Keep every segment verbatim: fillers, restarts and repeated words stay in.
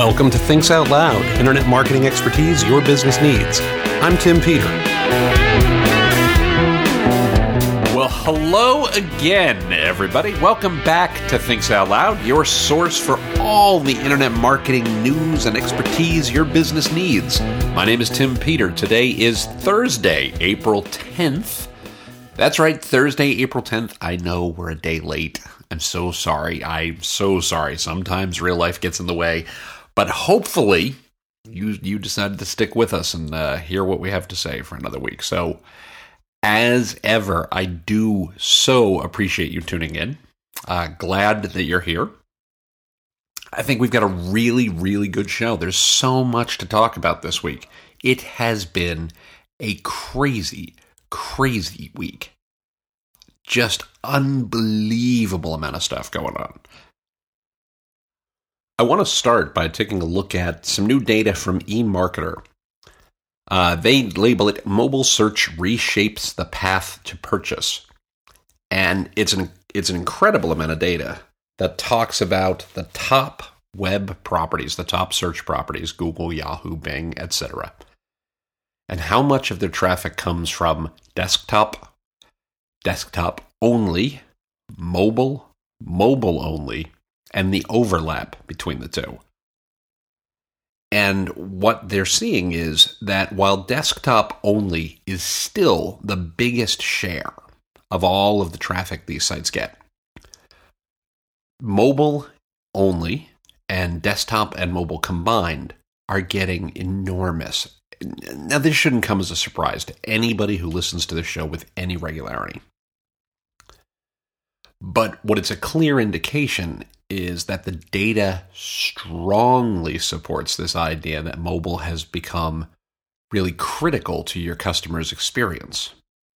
Welcome to Thinks Out Loud, internet marketing expertise your business needs. I'm Tim Peter. Well, hello again, everybody. Welcome back to Thinks Out Loud, your source for all the internet marketing news and expertise your business needs. My name is Tim Peter. Today is Thursday, April tenth. That's right, Thursday, April tenth. I know we're a day late. I'm so sorry. I'm so sorry. Sometimes real life gets in the way. But hopefully, you you decided to stick with us and uh, hear what we have to say for another week. So, as ever, I do so appreciate you tuning in. Uh, glad that you're here. I think we've got a really, really good show. There's so much to talk about this week. It has been a crazy, crazy week. Just unbelievable amount of stuff going on. I want to start by taking a look at some new data from eMarketer. Uh, they label it "Mobile Search Reshapes the Path to Purchase." And it's an, it's an incredible amount of data that talks about the top web properties, the top search properties, Google, Yahoo, Bing, et cetera, and how much of their traffic comes from desktop, desktop only, mobile, mobile only, and the overlap between the two. And what they're seeing is that while desktop only is still the biggest share of all of the traffic these sites get, mobile only and desktop and mobile combined are getting enormous. Now, this shouldn't come as a surprise to anybody who listens to the show with any regularity. But what it's a clear indication is that the data strongly supports this idea that mobile has become really critical to your customer's experience.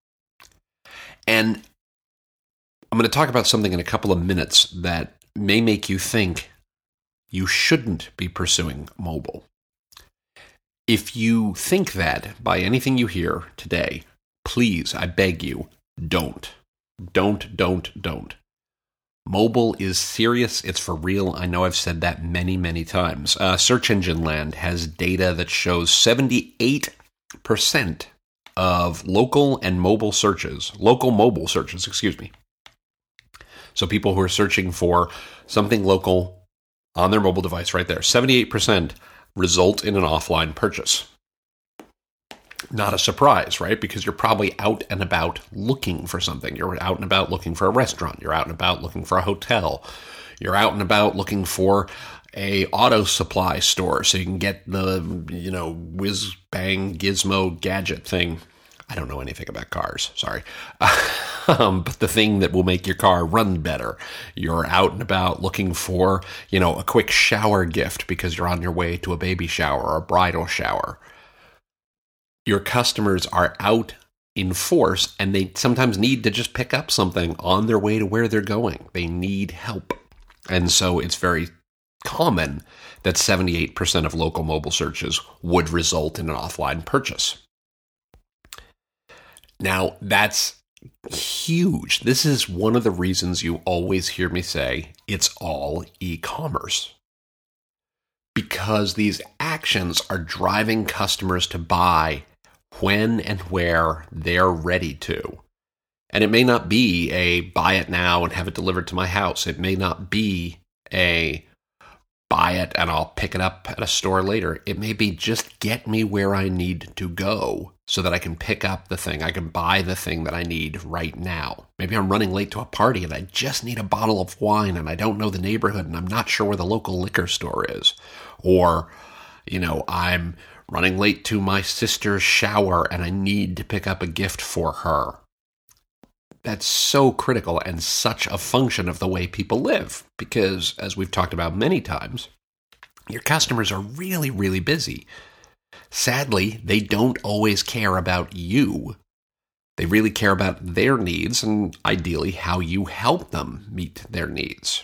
And I'm going to talk about something in a couple of minutes that may make you think you shouldn't be pursuing mobile. If you think that by anything you hear today, please, I beg you, don't. Don't, don't, don't. Mobile is serious. It's for real. I know I've said that many, many times. Uh, Search Engine Land has data that shows seventy-eight percent of local and mobile searches, local mobile searches, excuse me. So people who are searching for something local on their mobile device right there, seventy-eight percent result in an offline purchase. Not a surprise, right? Because you're probably out and about looking for something. You're out and about looking for a restaurant. You're out and about looking for a hotel. You're out and about looking for a auto supply store so you can get the, you know, whiz bang gizmo gadget thing. I don't know anything about cars, sorry. um, but the thing that will make your car run better. You're out and about looking for, you know, a quick shower gift because you're on your way to a baby shower or a bridal shower. Your customers are out in force, and they sometimes need to just pick up something on their way to where they're going. They need help. And so it's very common that seventy-eight percent of local mobile searches would result in an offline purchase. Now, that's huge. This is one of the reasons you always hear me say it's all e-commerce. Because these actions are driving customers to buy when and where they're ready to. And it may not be a buy it now and have it delivered to my house. It may not be a buy it and I'll pick it up at a store later. It may be just get me where I need to go so that I can pick up the thing. I can buy the thing that I need right now. Maybe I'm running late to a party and I just need a bottle of wine and I don't know the neighborhood and I'm not sure where the local liquor store is. Or, you know, I'm running late to my sister's shower and I need to pick up a gift for her. That's so critical and such a function of the way people live. Because, as we've talked about many times, your customers are really, really busy. Sadly, they don't always care about you. They really care about their needs and ideally how you help them meet their needs.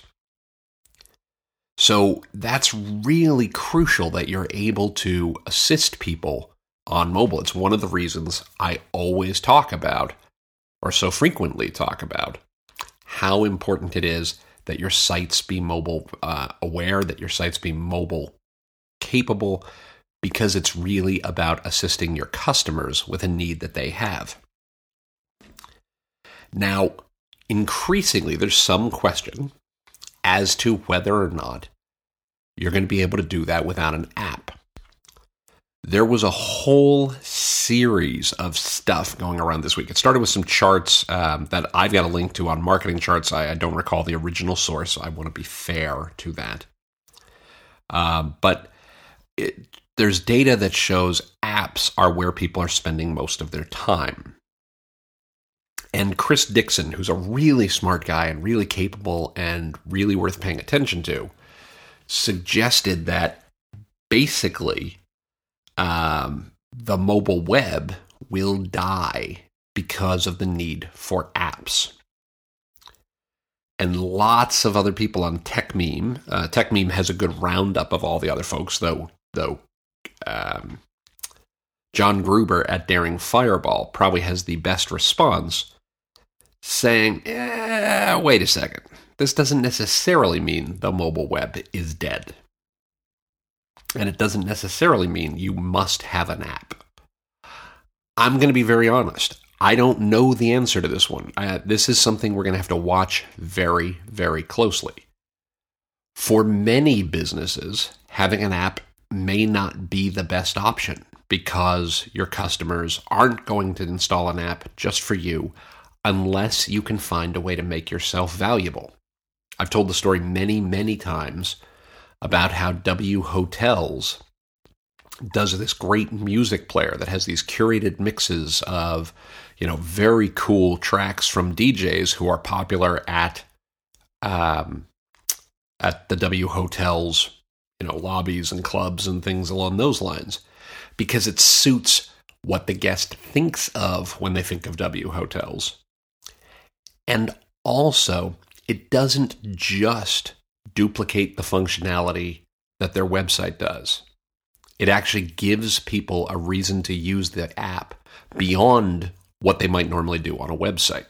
So that's really crucial that you're able to assist people on mobile. It's one of the reasons I always talk about, or so frequently talk about, how important it is that your sites be mobile uh, aware, that your sites be mobile capable, because it's really about assisting your customers with a need that they have. Now, increasingly, there's some question as to whether or not you're going to be able to do that without an app. There was a whole series of stuff going around this week. It started with some charts um, that I've got a link to on Marketing Charts. I, I don't recall the original source, so I want to be fair to that. Uh, but it, there's data that shows apps are where people are spending most of their time. And Chris Dixon, who's a really smart guy and really capable and really worth paying attention to, suggested that basically um, the mobile web will die because of the need for apps. And lots of other people on TechMeme. Uh, TechMeme has a good roundup of all the other folks, though. Though um, John Gruber at Daring Fireball probably has the best response, saying, eh, wait a second. This doesn't necessarily mean the mobile web is dead. And it doesn't necessarily mean you must have an app. I'm going to be very honest. I don't know the answer to this one. Uh, this is something we're going to have to watch very, very closely. For many businesses, having an app may not be the best option because your customers aren't going to install an app just for you unless you can find a way to make yourself valuable. I've told the story many, many times about how W Hotels does this great music player that has these curated mixes of, you know, very cool tracks from D Js who are popular at um, at the W Hotels, you know, lobbies and clubs and things along those lines, because it suits what the guest thinks of when they think of W Hotels. And also, it doesn't just duplicate the functionality that their website does. It actually gives people a reason to use the app beyond what they might normally do on a website.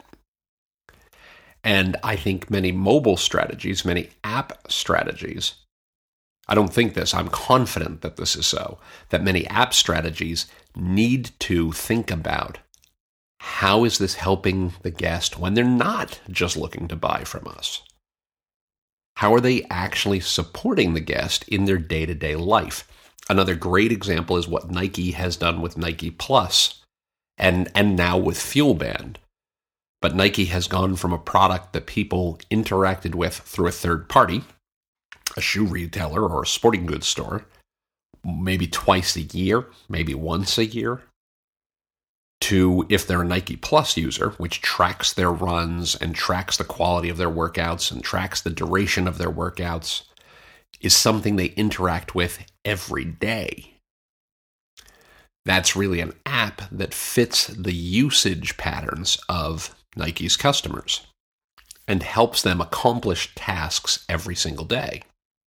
And I think many mobile strategies, many app strategies, I don't think this, I'm confident that this is so, that many app strategies need to think about how is this helping the guest when they're not just looking to buy from us? How are they actually supporting the guest in their day-to-day life? Another great example is what Nike has done with Nike Plus and, and now with FuelBand. But Nike has gone from a product that people interacted with through a third party, a shoe retailer or a sporting goods store, maybe twice a year, maybe once a year, to, if they're a Nike Plus user, which tracks their runs and tracks the quality of their workouts and tracks the duration of their workouts, is something they interact with every day. That's really an app that fits the usage patterns of Nike's customers and helps them accomplish tasks every single day.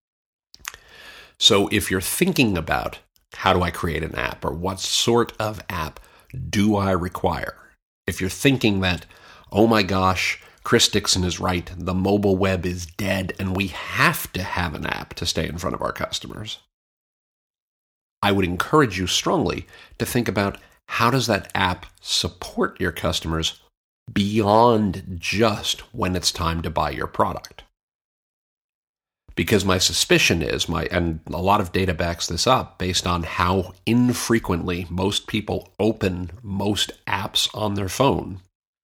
So if you're thinking about how do I create an app or what sort of app do I require? If you're thinking that, oh my gosh, Chris Dixon is right, the mobile web is dead and we have to have an app to stay in front of our customers, I would encourage you strongly to think about how does that app support your customers beyond just when it's time to buy your product. Because my suspicion is, my and a lot of data backs this up based on how infrequently most people open most apps on their phone,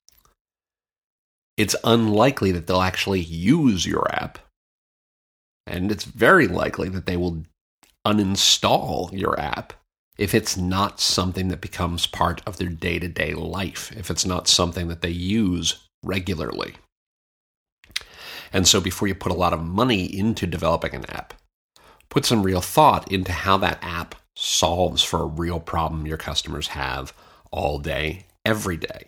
it's unlikely that they'll actually use your app. And it's very likely that they will uninstall your app if it's not something that becomes part of their day-to-day life, if it's not something that they use regularly. And so before you put a lot of money into developing an app, put some real thought into how that app solves for a real problem your customers have all day, every day.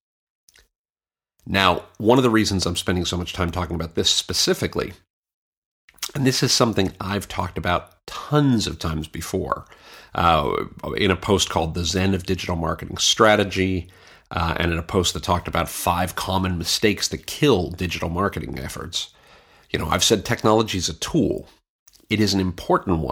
Now, one of the reasons I'm spending so much time talking about this specifically, and this is something I've talked about tons of times before, uh, in a post called The Zen of Digital Marketing Strategy, Uh, and in a post that talked about five common mistakes that kill digital marketing efforts. You know, I've said technology is a tool. It is an important one,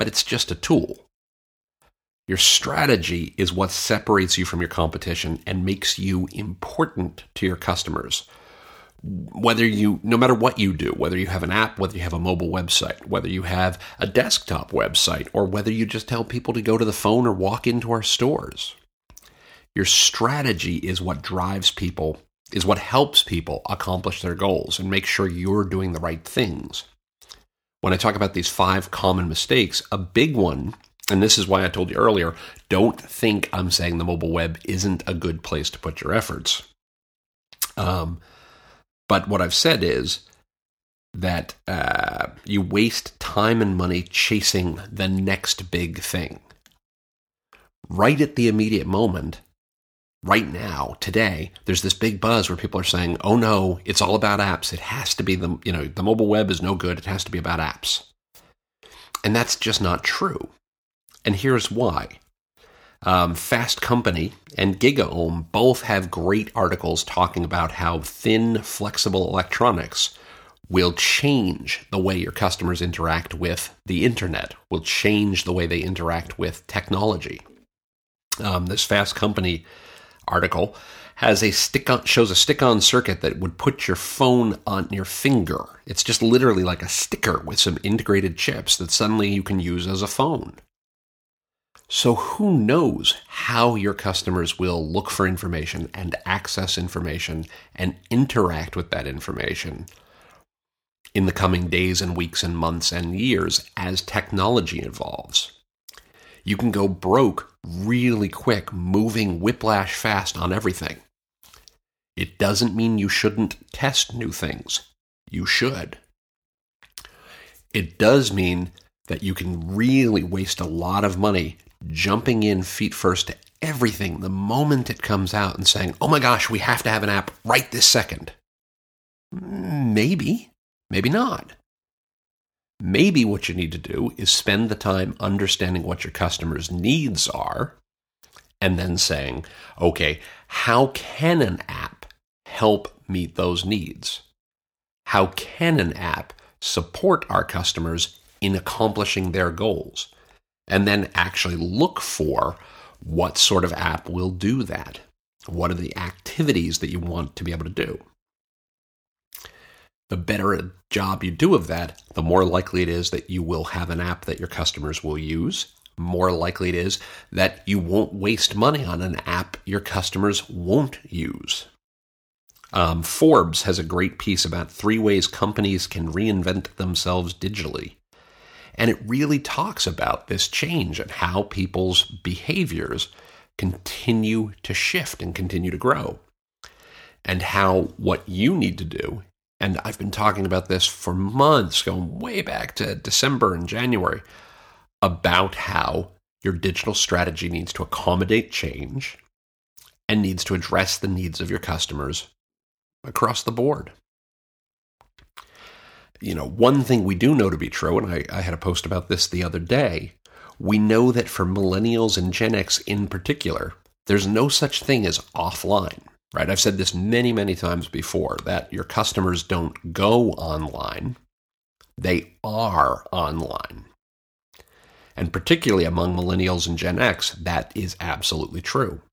but it's just a tool. Your strategy is what separates you from your competition and makes you important to your customers. Whether you, no matter what you do, whether you have an app, whether you have a mobile website, whether you have a desktop website, or whether you just tell people to go to the phone or walk into our stores. Your strategy is what drives people, is what helps people accomplish their goals and make sure you're doing the right things. When I talk about these five common mistakes, a big one, and this is why I told you earlier, don't think I'm saying the mobile web isn't a good place to put your efforts. Um, but what I've said is that uh, you waste time and money chasing the next big thing. Right at the immediate moment, right now, today, there's this big buzz where people are saying, oh no, it's all about apps. It has to be the, you know, the mobile web is no good. It has to be about apps. And that's just not true. And here's why. Um, Fast Company and GigaOM both have great articles talking about how thin, flexible electronics will change the way your customers interact with the internet, will change the way they interact with technology. Um, this Fast Company article has a stick-on, shows a stick-on circuit that would put your phone on your finger. It's just literally like a sticker with some integrated chips that suddenly you can use as a phone. So who knows how your customers will look for information and access information and interact with that information in the coming days and weeks and months and years as technology evolves. You can go broke really quick, moving whiplash fast on everything. It doesn't mean you shouldn't test new things. You should. It does mean that you can really waste a lot of money jumping in feet first to everything the moment it comes out and saying, oh my gosh, we have to have an app right this second. Maybe, maybe not. Maybe what you need to do is spend the time understanding what your customers' needs are and then saying, okay, how can an app help meet those needs? How can an app support our customers in accomplishing their goals? And then actually look for what sort of app will do that. What are the activities that you want to be able to do? The better a job you do of that, the more likely it is that you will have an app that your customers will use. More likely it is that you won't waste money on an app your customers won't use. Um, Forbes has a great piece about three ways companies can reinvent themselves digitally. And it really talks about this change and how people's behaviors continue to shift and continue to grow. And how what you need to do, and I've been talking about this for months, going way back to December and January, about how your digital strategy needs to accommodate change and needs to address the needs of your customers across the board. You know, one thing we do know to be true, and I, I had a post about this the other day, we know that for millennials and Gen X in particular, there's no such thing as offline, right? I've said this many, many times before, that your customers don't go online, they are online. And particularly among millennials and Gen X, that is absolutely true.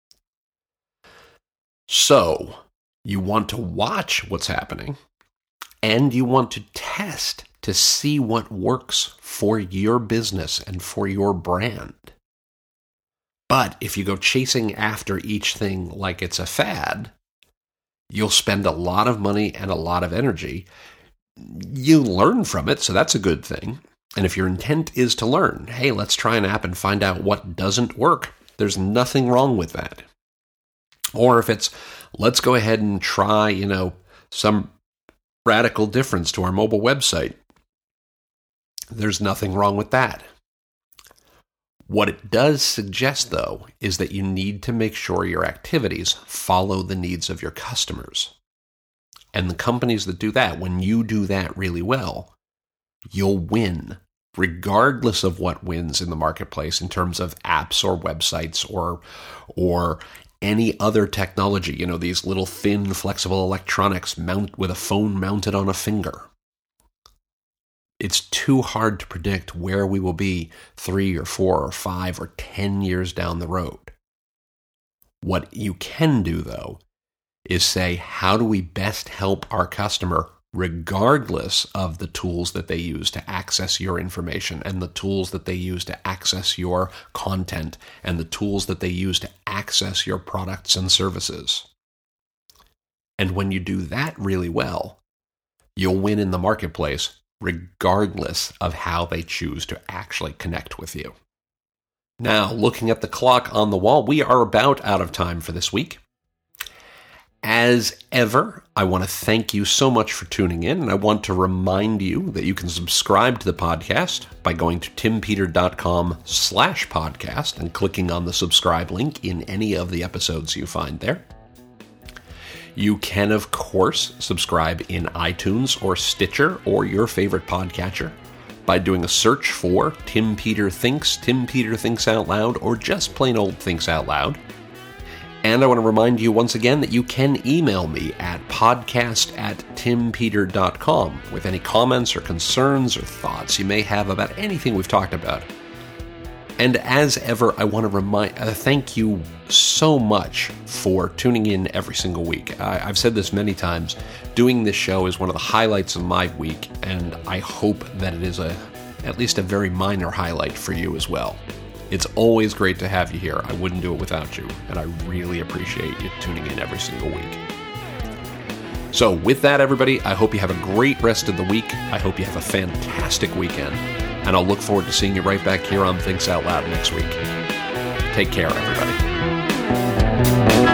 So, you want to watch what's happening, and you want to test to see what works for your business and for your brand. But if you go chasing after each thing like it's a fad, you'll spend a lot of money and a lot of energy. You learn from it, so that's a good thing. And if your intent is to learn, hey, let's try an app and find out what doesn't work, there's nothing wrong with that. Or if it's, let's go ahead and try, you know, some radical difference to our mobile website, there's nothing wrong with that. What it does suggest, though, is that you need to make sure your activities follow the needs of your customers. And the companies that do that, when you do that really well, you'll win, regardless of what wins in the marketplace in terms of apps or websites or or any other technology, you know, these little thin, flexible electronics mount with a phone mounted on a finger. It's too hard to predict where we will be three or four or five or ten years down the road. What you can do, though, is say, how do we best help our customer regardless of the tools that they use to access your information and the tools that they use to access your content and the tools that they use to access your products and services. And when you do that really well, you'll win in the marketplace regardless of how they choose to actually connect with you. Now, looking at the clock on the wall, we are about out of time for this week. As ever, I want to thank you so much for tuning in, and I want to remind you that you can subscribe to the podcast by going to timpeter.com slash podcast and clicking on the subscribe link in any of the episodes you find there. You can, of course, subscribe in iTunes or Stitcher or your favorite podcatcher by doing a search for Tim Peter Thinks, Tim Peter Thinks Out Loud, or just plain old Thinks Out Loud. And I want to remind you once again that you can email me at podcast at timpeter dot com with any comments or concerns or thoughts you may have about anything we've talked about. And as ever, I want to remind, uh, thank you so much for tuning in every single week. I, I've said this many times. Doing this show is one of the highlights of my week, and I hope that it is a at least a very minor highlight for you as well. It's always great to have you here. I wouldn't do it without you, and I really appreciate you tuning in every single week. So with that, everybody, I hope you have a great rest of the week. I hope you have a fantastic weekend, and I'll look forward to seeing you right back here on Thinks Out Loud next week. Take care, everybody.